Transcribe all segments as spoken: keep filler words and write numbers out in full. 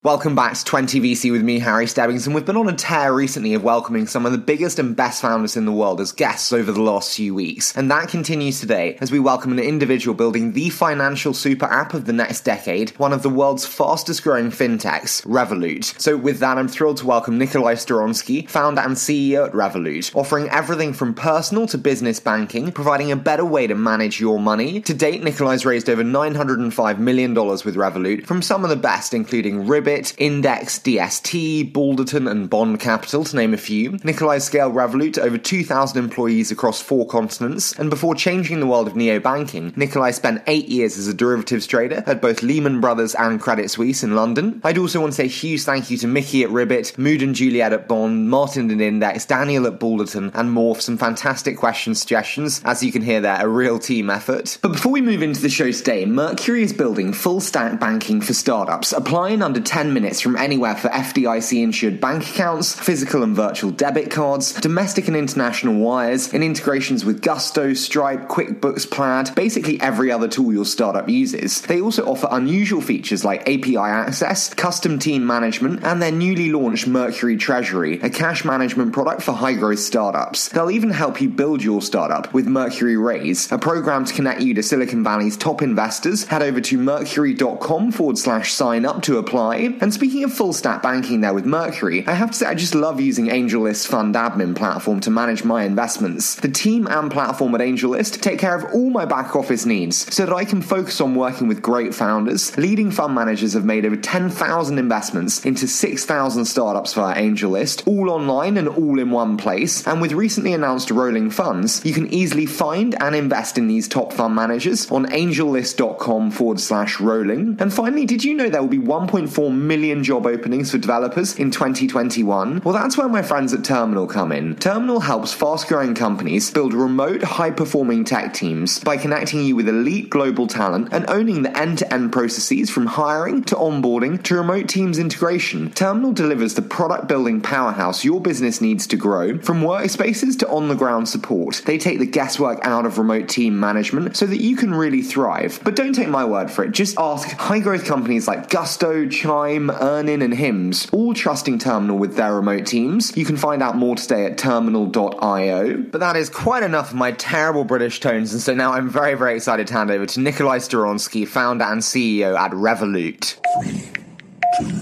Welcome back to twenty V C with me, Harry Stebbings, and we've been on a tear recently of welcoming some of the biggest and best founders in the world as guests over the last few weeks. And that continues today as we welcome an individual building the financial super app of the next decade, one of the world's fastest growing fintechs, Revolut. So with that, I'm thrilled to welcome Nikolaj Storonsky, founder and C E O at Revolut, offering everything from personal to business banking, providing a better way to manage your money. To date, Nikolaj's raised over nine hundred five million dollars with Revolut from some of the best, including Ribbit, Index, D S T, Balderton, and Bond Capital, to name a few. Nikolaj scaled Revolut to over two thousand employees across four continents, and before changing the world of neo-banking, Nikolaj spent eight years as a derivatives trader at both Lehman Brothers and Credit Suisse in London. I'd also want to say a huge thank you to Mickey at Ribbit, Mood and Juliet at Bond, Martin at Index, Daniel at Balderton, and more for some fantastic question suggestions. As you can hear there, a real team effort. But before we move into the show today, Mercury is building full-stack banking for startups, applying under ten minutes from anywhere for F D I C-insured bank accounts, physical and virtual debit cards, domestic and international wires, and integrations with Gusto, Stripe, QuickBooks, Plaid, basically every other tool your startup uses. They also offer unusual features like A P I access, custom team management, and their newly launched Mercury Treasury, a cash management product for high-growth startups. They'll even help you build your startup with Mercury Raise, a program to connect you to Silicon Valley's top investors. Head over to mercury.com forward slash sign up to apply. And speaking of full stack banking there with Mercury, I have to say I just love using AngelList's fund admin platform to manage my investments. The team and platform at AngelList take care of all my back office needs so that I can focus on working with great founders. Leading fund managers have made over ten thousand investments into six thousand startups via AngelList, all online and all in one place. And with recently announced rolling funds, you can easily find and invest in these top fund managers on angellist.com forward slash rolling. And finally, did you know there will be one point four million job openings for developers in twenty twenty-one? Well, that's where my friends at Terminal come in. Terminal helps fast-growing companies build remote, high-performing tech teams by connecting you with elite global talent and owning the end-to-end processes from hiring to onboarding to remote teams integration. Terminal delivers the product-building powerhouse your business needs to grow, from workspaces to on-the-ground support. They take the guesswork out of remote team management so that you can really thrive. But don't take my word for it. Just ask high-growth companies like Gusto, Chime, Earnin, and Hims, all trusting Terminal with their remote teams. You can find out more today at terminal dot io. But that is quite enough of my terrible British tones, and so now I'm very, very excited to hand over to Nikolaj Storonsky, founder and C E O at Revolut. Three, two,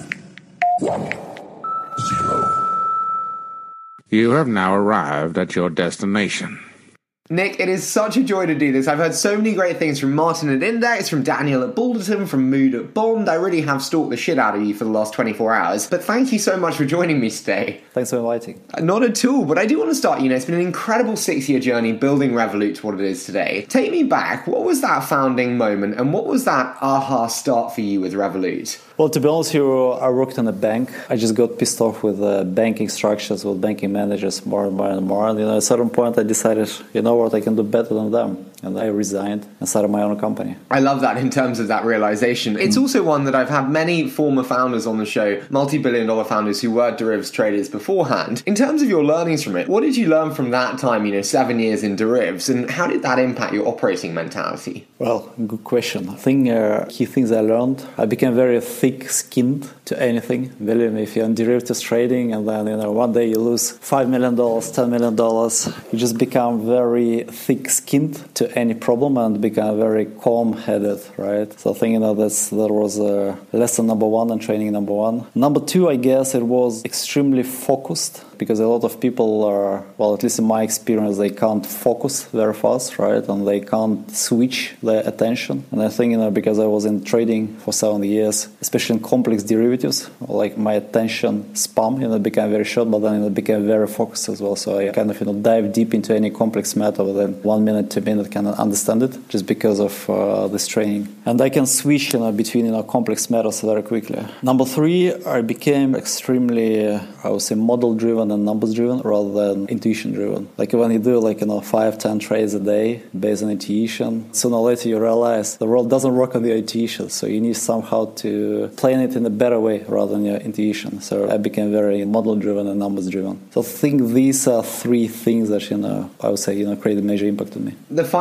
one, zero. You have now arrived at your destination. Nick, it is such a joy to do this. I've heard so many great things from Martin at Index, from Daniel at Balderton, from Mood at Bond. I really have stalked the shit out of you for the last twenty-four hours. But thank you so much for joining me today. Thanks for inviting. Not at all, but I do want to start, you know, it's been an incredible six-year journey building Revolut to what it is today. Take me back. What was that founding moment, and what was that aha start for you with Revolut? Well, to be honest with you, I worked in a bank. I just got pissed off with uh, banking structures, with banking managers more and more and more. And you know, at a certain point, I decided, you know what, I can do better than them. And I resigned and started my own company. I love that in terms of that realization. It's also one that I've had many former founders on the show, multi-billion dollar founders who were derivatives traders beforehand. In terms of your learnings from it, what did you learn from that time, you know, seven years in derivatives, and how did that impact your operating mentality? Well, good question. I think uh, key things I learned, I became very thick-skinned to anything. Believe me, if you're in derivatives trading and then, you know, one day you lose five million dollars, ten million dollars, you just become very thick-skinned to any problem and become very calm-headed, right? So I think, you know, that's, that was uh, lesson number one and training number one. Number two, I guess it was extremely focused, because a lot of people are, well, at least in my experience, they can't focus very fast, right? And they can't switch their attention. And I think, you know, because I was in trading for seven years, especially in complex derivatives, like my attention span, you know, became very short, but then it became very focused as well. So I kind of, you know, dive deep into any complex matter within one minute, two minutes, can understand it just because of uh, this training. And I can switch, you know, between, you know, complex matters very quickly. Number three, I became extremely, uh, I would say, model-driven and numbers-driven rather than intuition-driven. Like when you do, like, you know, five, ten trades a day based on intuition, sooner or later you realize the world doesn't work on your intuition. So you need somehow to plan it in a better way rather than your intuition. So I became very model-driven and numbers-driven. So I think these are three things that, you know, I would say, you know, create a major impact on me. The final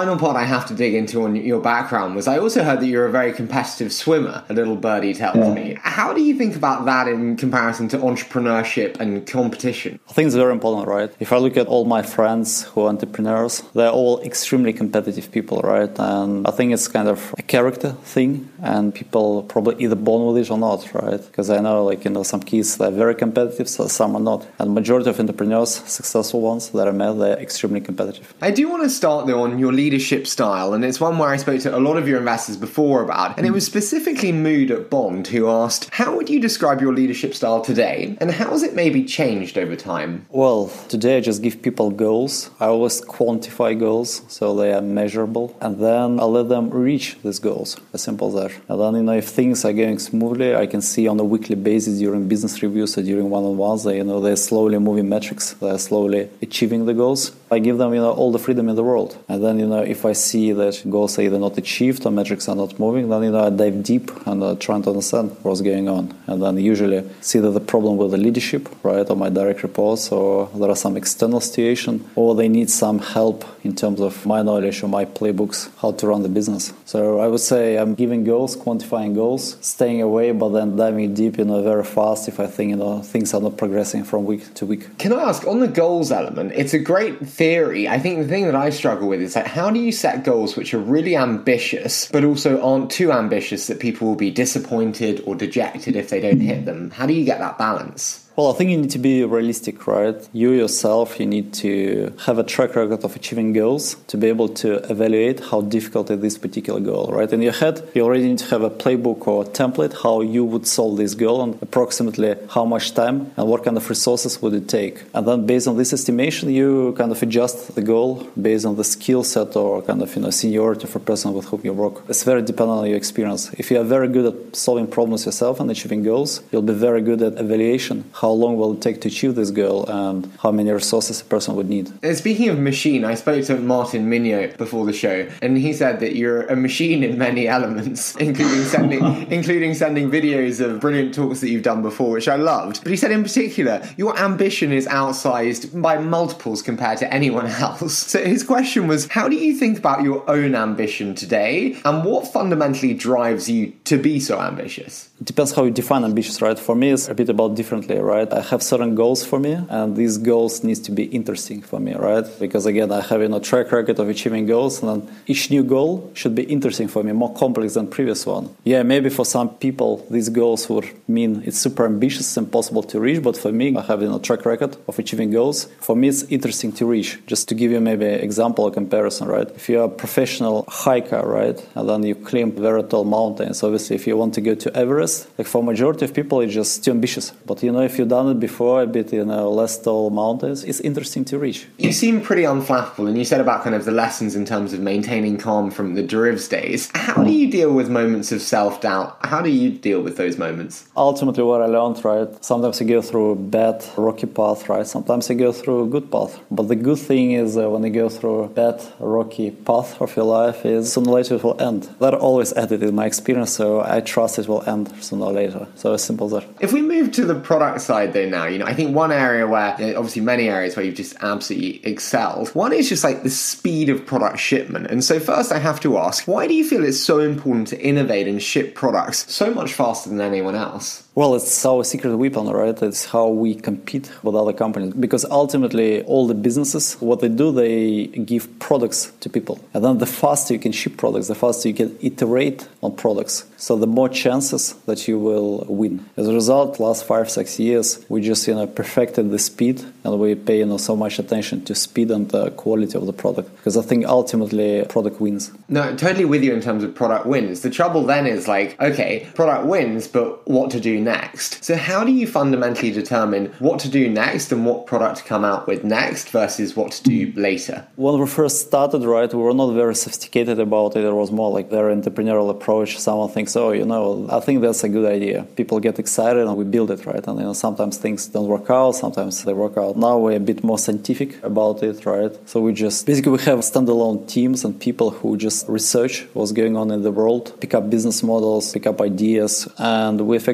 final part I have to dig into on your background was I also heard that you're a very competitive swimmer, a little birdie tells yeah. me. How do you think about that in comparison to entrepreneurship and competition? I think it's very important, right? If I look at all my friends who are entrepreneurs, they're all extremely competitive people, right? And I think it's kind of a character thing, and people probably either born with it or not, right? Because I know, like, you know, some kids, they're very competitive, so some are not. And majority of entrepreneurs, successful ones that I met, they're extremely competitive. I do want to start, though, on your leadership style, and it's one where I spoke to a lot of your investors before about, and it was specifically Mood at Bond who asked, how would you describe your leadership style today, and how has it maybe changed over time? Well, today I just give people goals. I always quantify goals, so they are measurable, and then I let them reach these goals, as simple as that. And then, you know, if things are going smoothly, I can see on a weekly basis during business reviews or during one-on-ones that, you know, they're slowly moving metrics, they're slowly achieving the goals. I give them, you know, all the freedom in the world. And then, you know, if I see that goals are either not achieved or metrics are not moving, then, you know, I dive deep and uh, try to understand what's going on. And then usually see that the problem with the leadership, right, or my direct reports, or there are some external situation, or they need some help in terms of my knowledge or my playbooks, how to run the business. So I would say I'm giving goals, quantifying goals, staying away, but then diving deep, you know, very fast if I think, you know, things are not progressing from week to week. Can I ask, on the goals element, it's a great theory. I think the thing that I struggle with is like, how do you set goals which are really ambitious, but also aren't too ambitious that people will be disappointed or dejected if they don't hit them? How do you get that balance? Well, I think you need to be realistic, right? You yourself, you need to have a track record of achieving goals to be able to evaluate how difficult is this particular goal, right? In your head, you already need to have a playbook or a template how you would solve this goal and approximately how much time and what kind of resources would it take. And then based on this estimation, you kind of adjust the goal based on the skill set or kind of, you know, seniority of a person with whom you work. It's very dependent on your experience. If you are very good at solving problems yourself and achieving goals, you'll be very good at evaluation. How long will it take to achieve this goal and how many resources a person would need. And speaking of machine, I spoke to Martin Mignot before the show, and he said that you're a machine in many elements, including sending including sending videos of brilliant talks that you've done before, which I loved. But he said in particular, your ambition is outsized by multiples compared to anyone else. So his question was, how do you think about your own ambition today, and what fundamentally drives you to be so ambitious? It depends how you define ambitious, right? For me, it's a bit about differently, right? I have certain goals for me, and these goals need to be interesting for me, right? Because again, I have, you know, track record of achieving goals, and then each new goal should be interesting for me, more complex than previous one. Yeah, maybe for some people, these goals would mean it's super ambitious, impossible to reach, but for me, I have, you know, track record of achieving goals. For me, it's interesting to reach. Just to give you maybe an example or comparison, right? If you're a professional hiker, right, and then you climb very tall mountains, obviously, if you want to go to Everest, like for majority of people, it's just too ambitious. But, you know, if you've done it before, a bit, you know, less tall mountains, it's interesting to reach. You seem pretty unflappable, and you said about kind of the lessons in terms of maintaining calm from the derivatives days. How do you deal with moments of self-doubt? How do you deal with those moments? Ultimately, what I learned, right, sometimes you go through a bad, rocky path, right? Sometimes you go through a good path. But the good thing is uh, when you go through a bad, rocky path of your life is sooner or later it will end. That always ended in my experience, so I trust it will end sooner or later. So as simple as that. If we move to the product side though now, you know, I think one area where, you know, obviously many areas where you've just absolutely excelled. One is just like the speed of product shipment. And so first I have to ask, why do you feel it's so important to innovate and ship products so much faster than anyone else? Well, it's our secret weapon, right? It's how we compete with other companies. Because ultimately, all the businesses, what they do, they give products to people. And then the faster you can ship products, the faster you can iterate on products. So the more chances that you will win. As a result, last five, six years, we just, you know, perfected the speed, and we pay, you know, so much attention to speed and the quality of the product. Because I think ultimately, product wins. No, I'm totally with you in terms of product wins. The trouble then is like, okay, product wins, but what to do next? So how do you fundamentally determine what to do next and what product to come out with next versus what to do later? When we first started, right, we were not very sophisticated about it. It was more like very entrepreneurial approach. Someone thinks, oh, you know, I think that's a good idea. People get excited and we build it, right? And, you know, sometimes things don't work out, sometimes they work out. Now we're a bit more scientific about it, right? So we just, basically we have standalone teams and people who just research what's going on in the world, pick up business models, pick up ideas, and we effectively pre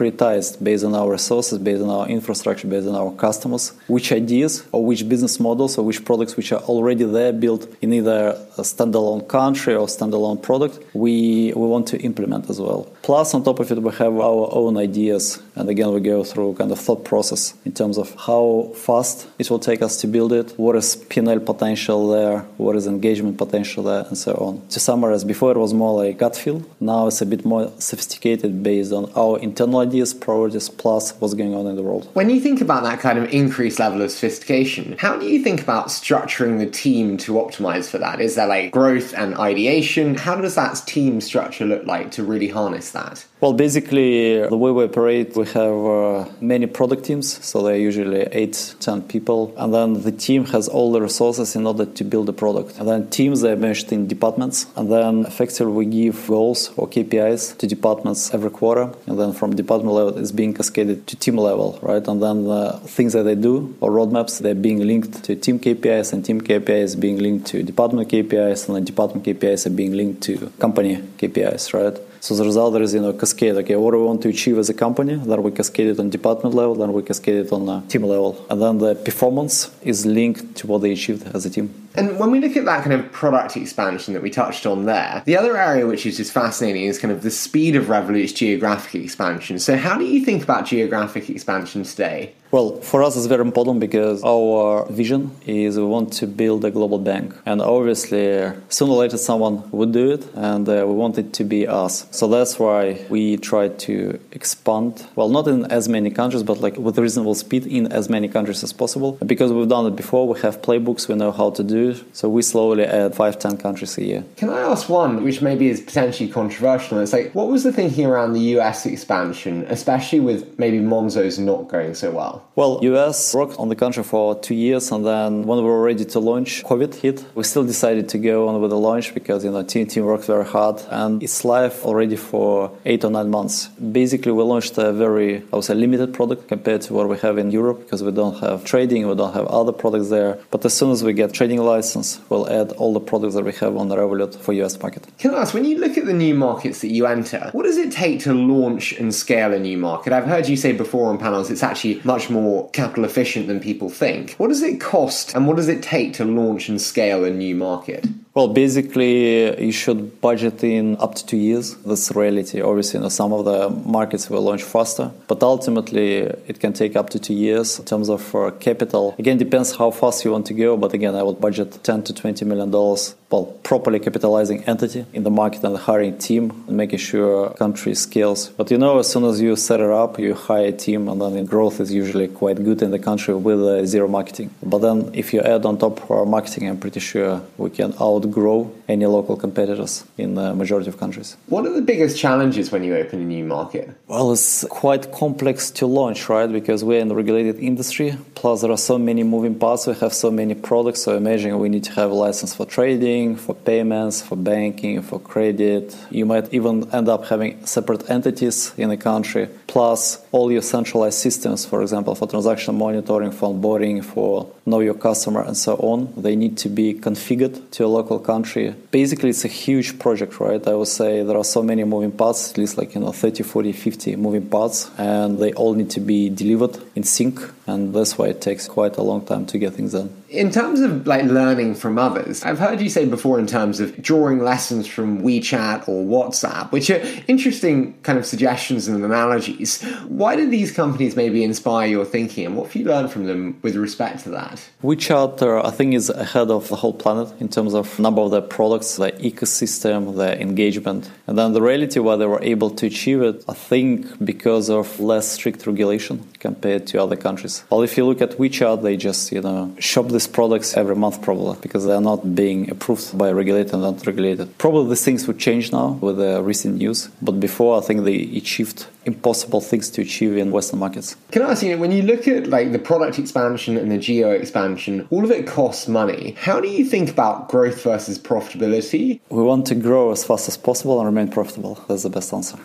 prioritized based on our resources, based on our infrastructure, based on our customers, which ideas or which business models or which products which are already there built in either a standalone country or standalone product we we want to implement as well. Plus, on top of it, we have our own ideas. And again, we go through kind of thought process in terms of how fast it will take us to build it, what is P and L potential there, what is engagement potential there, and so on. To summarize, before it was more like gut feel. Now it's a bit more sophisticated based on our internal ideas, priorities, plus what's going on in the world. When you think about that kind of increased level of sophistication, how do you think about structuring the team to optimize for that? Is there like growth and ideation? How does that team structure look like to really harness that? Well, basically, the way we operate, we have uh, many product teams, so they're usually eight, ten people, and then the team has all the resources in order to build the product. And then teams, they're measured in departments, and then effectively we give goals or K P Is to departments every quarter, and then from department level, it's being cascaded to team level, right? And then uh, things that they do, or roadmaps, they're being linked to team K P Is, and team K P Is being linked to department K P Is, and then department K P Is are being linked to company K P Is, right? So the result there is, you know, cascade. Okay, what do we want to achieve as a company? Then we cascade it on department level, then we cascade it on uh, team level. And then the performance is linked to what they achieved as a team. And when we look at that kind of product expansion that we touched on there, the other area which is just fascinating is kind of the speed of Revolut's geographic expansion. So how do you think about geographic expansion today? Well, for us it's very important because our vision is we want to build a global bank. And obviously, sooner or later someone would do it, and uh, we want it to be us. So that's why we try to expand, well, not in as many countries, but like with reasonable speed in as many countries as possible. Because we've done it before, we have playbooks, we know how to do it. So we slowly add five, ten countries a year. Can I ask one, which maybe is potentially controversial? It's like, what was the thinking around the U S expansion, especially with maybe Monzo's not going so well? Well, U S worked on the country for two years, and then when we were ready to launch, COVID hit. We still decided to go on with the launch because, you know, team team worked very hard, and it's live already for eight or nine months. Basically, we launched a very, I would say, limited product compared to what we have in Europe because we don't have trading, we don't have other products there. But as soon as we get trading license, we'll add all the products that we have on the Revolut for U S market. Can I ask, when you look at the new markets that you enter, what does it take to launch and scale a new market? I've heard you say before on panels it's actually much more capital efficient than people think. What does it cost and what does it take to launch and scale a new market? Well, basically, you should budget in up to two years. That's the reality. Obviously, you know, some of the markets will launch faster, but ultimately, it can take up to two years in terms of uh, capital. Again, depends how fast you want to go, but again, I would budget ten to twenty million dollars. Well, properly capitalizing entity in the market and hiring team and making sure country scales. But you know, as soon as you set it up, you hire a team, and then the growth is usually quite good in the country with uh, zero marketing. But then, if you add on top our marketing, I'm pretty sure we can outgrow any local competitors in the majority of countries. What are the biggest challenges when you open a new market? Well, it's quite complex to launch, right? Because we're in a regulated industry. Plus, there are so many moving parts. We have so many products. So imagine we need to have a license for trading, for payments, for banking, for credit. You might even end up having separate entities in a country. Plus, all your centralized systems, for example, for transaction monitoring, for onboarding, for know your customer, and so on. They need to be configured to a local country. Basically, it's a huge project, right? I would say there are so many moving parts, at least like, you know, thirty, forty, fifty moving parts, and they all need to be delivered in sync, and that's why it takes quite a long time to get things done. In terms of like learning from others, I've heard you say before in terms of drawing lessons from WeChat or WhatsApp, which are interesting kind of suggestions and analogies. Why did these companies maybe inspire your thinking, and what have you learned from them with respect to that? WeChat, uh, I think, is ahead of the whole planet in terms of number of their products, their ecosystem, their engagement. And then the reality why they were able to achieve it, I think because of less strict regulation compared to other countries. Well, if you look at WeChat, they just, you know, shop these products every month probably because they are not being approved by regulated and not regulated. Probably these things would change now with the recent news, but before I think they achieved impossible things to achieve in Western markets. Can I ask you, when you look at like the product expansion and the geo expansion, all of it costs money. How do you think about growth versus profitability? We want to grow as fast as possible and remain profitable. That's the best answer.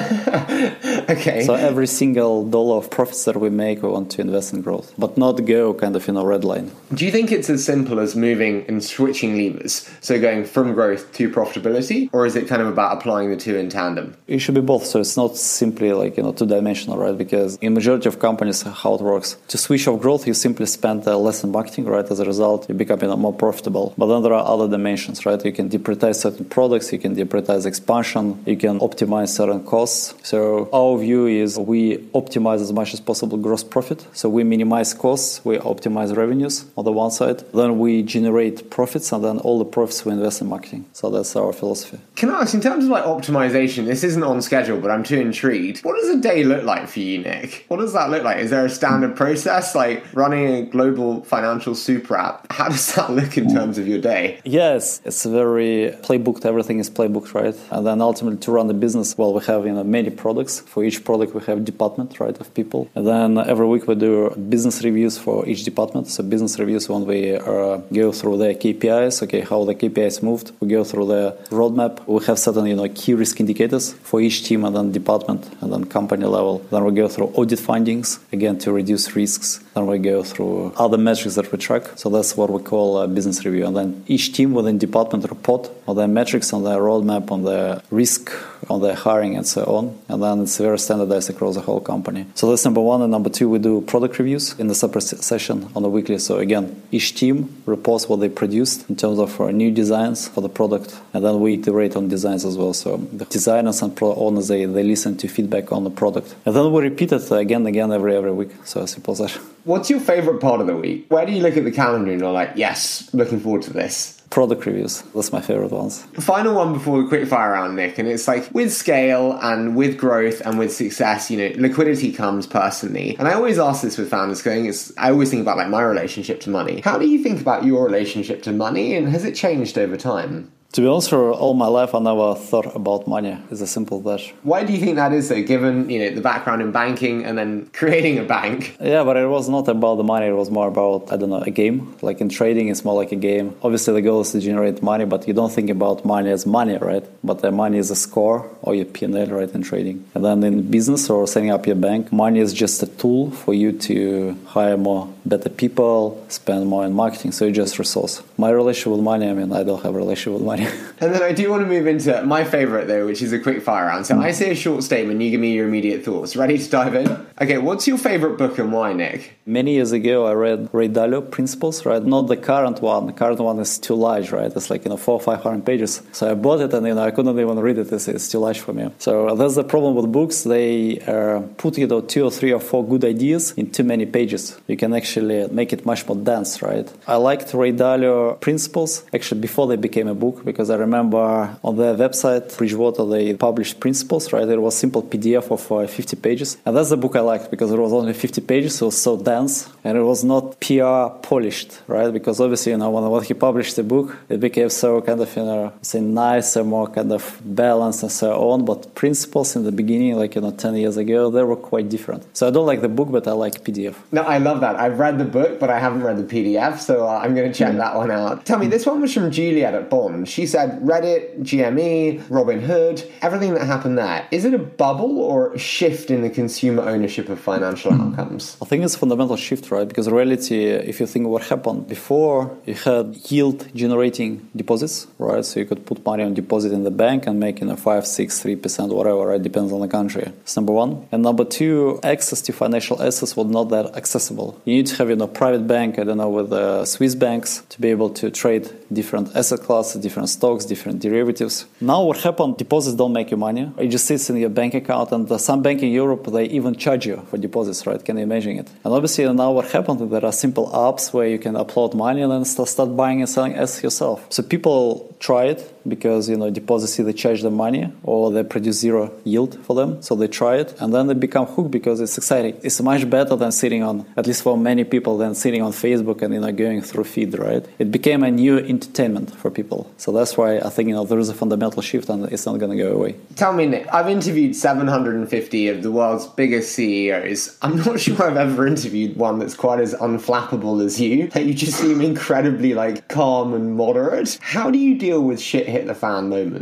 Okay. So every single dollar of profits that we make, we want to invest in growth, but not go kind of, you know, red line. Do you think it's as simple as moving and switching levers, so going from growth to profitability, or is it kind of about applying the two in tandem? It should be both. So it's not simply basically like, you know, two-dimensional, right? Because in majority of companies, how it works, to switch off growth, you simply spend uh, less in marketing, right? As a result, you become, you know, more profitable. But then there are other dimensions, right? You can deprioritize certain products, you can deprioritize expansion, you can optimize certain costs. So our view is we optimize as much as possible gross profit. So we minimize costs, we optimize revenues on the one side, then we generate profits, and then all the profits we invest in marketing. So that's our philosophy. Can I ask, in terms of like optimization, this isn't on schedule, but I'm too intrigued. What does a day look like for you, Nick? What does that look like? Is there a standard process, like running a global financial super app? How does that look in terms of your day? Yes, it's very playbooked. Everything is playbooked, right? And then ultimately to run the business, well, we have, you know, many products. For each product, we have department, right, of people. And then every week we do business reviews for each department. So business reviews when we uh, go through their K P Is, okay, how the K P Is moved. We go through the roadmap. We have certain, you know, key risk indicators for each team and then department and then company level. Then we go through audit findings, again, to reduce risks. Then we go through other metrics that we track. So that's what we call a business review. And then each team within department report on their metrics, on their roadmap, on their risk, on their hiring, and so on. And then it's very standardized across the whole company. So that's number one. And number two, we do product reviews in the separate session on the weekly. So again, each team reports what they produced in terms of uh, new designs for the product. And then we iterate on designs as well. So the designers and product owners, they, they listen to feedback on the product. And then we repeat it again and again every, every week. So as simple as that. What's your favorite part of the week? Where do you look at the calendar and you're like, yes, looking forward to this? Product reviews. That's my favorite ones. Final one before the quickfire round, Nick. And it's like with scale and with growth and with success, you know, liquidity comes personally. And I always ask this with founders going, it's, I always think about like my relationship to money. How do you think about your relationship to money, and has it changed over time? To be honest, for all my life, I never thought about money. It's as simple as that. Why do you think that is, though, given, you know, the background in banking and then creating a bank? Yeah, but it was not about the money. It was more about, I don't know, a game. Like in trading, it's more like a game. Obviously, the goal is to generate money, but you don't think about money as money, right? But the money is a score or your P and L, right, in trading. And then in business or setting up your bank, money is just a tool for you to hire more better people, spend more in marketing. So it's just resource. My relationship with money, I mean, I don't have a relationship with money. And then I do want to move into my favorite, though, which is a quick fire round. So mm. I say a short statement, you give me your immediate thoughts. Ready to dive in? Okay, what's your favorite book and why, Nick? Many years ago, I read Ray Dalio Principles, right? Not the current one. The current one is too large, right? It's like, you know, four or five hundred pages. So I bought it and, you know, I couldn't even read it. It's, it's too large for me. So that's the problem with books. They uh, put, you know, two or three or four good ideas in too many pages. You can actually make it much more dense, right? I liked Ray Dalio Principles, actually, before they became a book, because I remember on their website, Bridgewater, they published Principles, right? It was simple P D F of uh, fifty pages. And that's the book I liked because it was only fifty pages, so it was so dense. And it was not P R polished, right? Because obviously, you know, when, when he published the book, it became so kind of, you know, say nicer, more kind of balanced and so on. But Principles in the beginning, like, you know, ten years ago, they were quite different. So I don't like the book, but I like P D F. No, I love that. I've read the book, but I haven't read the P D F, so uh, I'm going to check mm. that one out. Tell me, this one was from Juliet at Bond. She said Reddit, G M E, Robinhood, everything that happened there. Is it a bubble or a shift in the consumer ownership of financial outcomes? I think it's a fundamental shift, right? Because in reality, if you think what happened before, you had yield-generating deposits, right? So you could put money on deposit in the bank and make, you know, five, six, three percent, whatever, right? Depends on the country. That's number one. And number two, access to financial assets was not that accessible. You need to have, you know, private bank, I don't know, with uh, Swiss banks to be able to trade different asset classes, different stocks, different derivatives. Now what happened, deposits don't make you money. It just sits in your bank account, and uh, some banks in Europe, they even charge you for deposits, right? Can you imagine it? And obviously now what happened, there are simple apps where you can upload money and then start buying and selling assets yourself. So people try it because, you know, deposits either charge them money or they produce zero yield for them. So they try it and then they become hooked because it's exciting. It's much better than sitting on, at least for many people, than sitting on Facebook and, you know, going through feed, right? It became a new entertainment for people. So that's why I think, you know, there is a fundamental shift and it's not going to go away. Tell me, Nick, I've interviewed seven hundred fifty of the world's biggest C E Os. I'm not sure I've ever interviewed one that's quite as unflappable as you. You just seem incredibly, like, calm and moderate. How do you deal with shit hit the fan moments?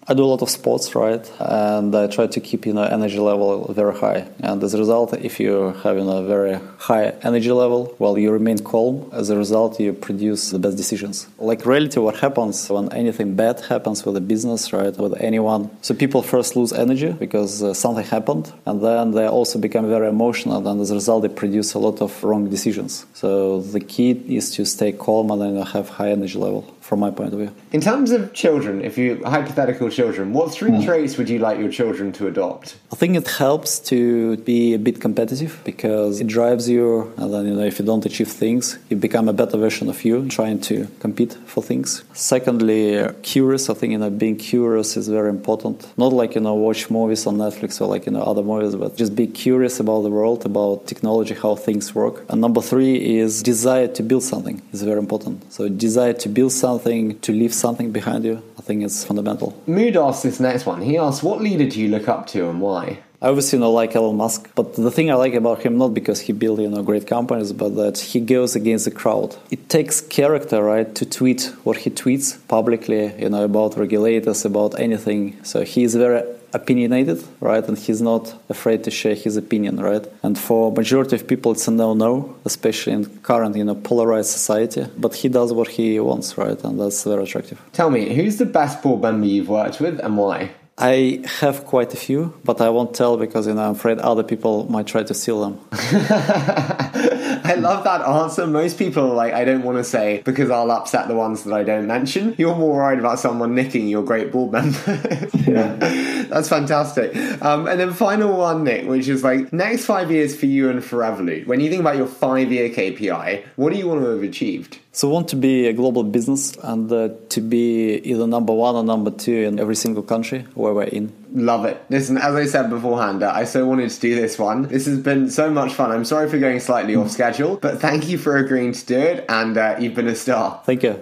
I do a lot of sports, right? And I try to keep, you know, energy level very high. And as a result, if you have, you know, a very high energy level, well, you remain calm. As a result, you produce the best decisions. Like reality, what happens when anything bad happens with a business, right, with anyone. So people first lose energy because uh, something happened, and then they also become very emotional, and as a result, they produce a lot of wrong decisions. So the key is to stay calm and then, you know, have high energy level, from my point of view. In terms of children, if you hypothetical children, what three mm. traits would you like your children to adopt? I think it helps to be a bit competitive because it drives you, and then, you know, if you don't achieve things, you become a better version of you trying to compete for things. Secondly, curious. I think, you know, being curious is very important. Not like, you know, watch movies on Netflix or like, you know, other movies, but just be curious about the world, about technology, how things work. And number three is desire to build something is very important. So desire to build something, to leave something behind you, I think it's fundamental. Mood asks this next one. He asks, what leader do you look up to and why? I obviously, you know, like Elon Musk, but the thing I like about him, not because he built, you know, great companies, but that he goes against the crowd. It takes character, right, to tweet what he tweets publicly, you know, about regulators, about anything. So he is very opinionated, right, and he's not afraid to share his opinion, right. And for majority of people, it's a no-no, especially in current, you know, polarized society. But he does what he wants, right, and that's very attractive. Tell me, who's the best board member you've worked with and why? I have quite a few, but I won't tell because, you know, I'm afraid other people might try to steal them. I love that answer. Most people are like, I don't want to say because I'll upset the ones that I don't mention. You're more worried about someone nicking your great board member. Yeah. That's fantastic. Um, and then final one, Nick, which is like next five years for you and for Revolut. When you think about your five-year K P I, what do you want to have achieved? So I want to be a global business and uh, to be either number one or number two in every single country where we're in. Love it. Listen, as I said beforehand, uh, I so wanted to do this one. This has been so much fun. I'm sorry for going slightly off schedule, but thank you for agreeing to do it, and uh, you've been a star. Thank you.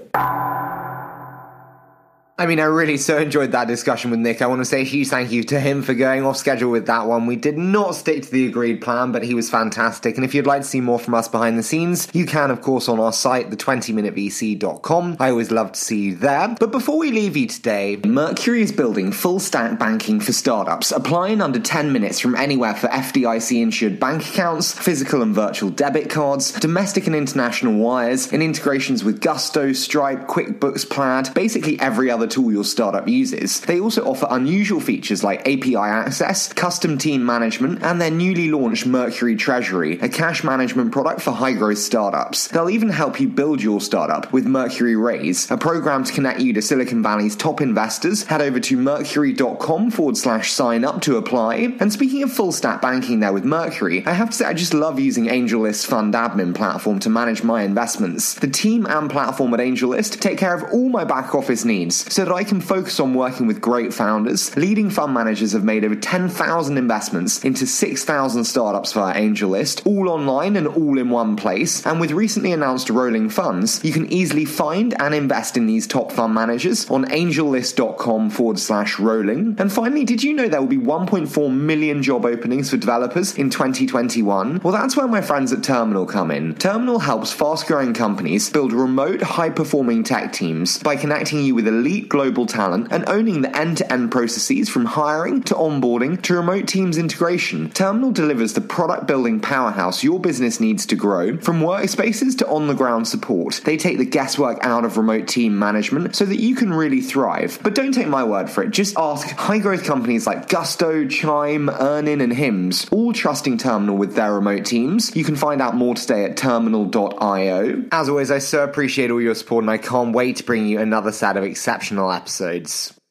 I mean, I really so enjoyed that discussion with Nick. I want to say a huge thank you to him for going off schedule with that one. We did not stick to the agreed plan, but he was fantastic. And if you'd like to see more from us behind the scenes, you can, of course, on our site, the twenty minute v c dot com. I always love to see you there. But before we leave you today, Mercury is building full stack banking for startups. Apply in under ten minutes from anywhere for F D I C insured bank accounts, physical and virtual debit cards, domestic and international wires, and integrations with Gusto, Stripe, QuickBooks, Plaid, basically every other tool your startup uses. They also offer unusual features like A P I access, custom team management, and their newly launched Mercury Treasury, a cash management product for high-growth startups. They'll even help you build your startup with Mercury Raise, a program to connect you to Silicon Valley's top investors. Head over to mercury.com forward slash sign up to apply. And speaking of full stack banking there with Mercury, I have to say I just love using AngelList's fund admin platform to manage my investments. The team and platform at AngelList take care of all my back office needs, so that I can focus on working with great founders. Leading fund managers have made over ten thousand investments into six thousand startups via AngelList, all online and all in one place. And with recently announced rolling funds, you can easily find and invest in these top fund managers on angellist.com forward slash rolling. And finally, did you know there will be one point four million job openings for developers in twenty twenty-one? Well, that's where my friends at Terminal come in. Terminal helps fast-growing companies build remote, high-performing tech teams by connecting you with elite global talent and owning the end-to-end processes from hiring to onboarding to remote teams integration. Terminal delivers the product building powerhouse your business needs to grow, from workspaces to on-the-ground support. They take the guesswork out of remote team management so that you can really thrive. But don't take my word for it, just ask high-growth companies like Gusto, Chime, Earnin, and Hims, all trusting Terminal with their remote teams. You can find out more today at terminal dot io. As always, I so appreciate all your support, and I can't wait to bring you another set of exceptional episodes.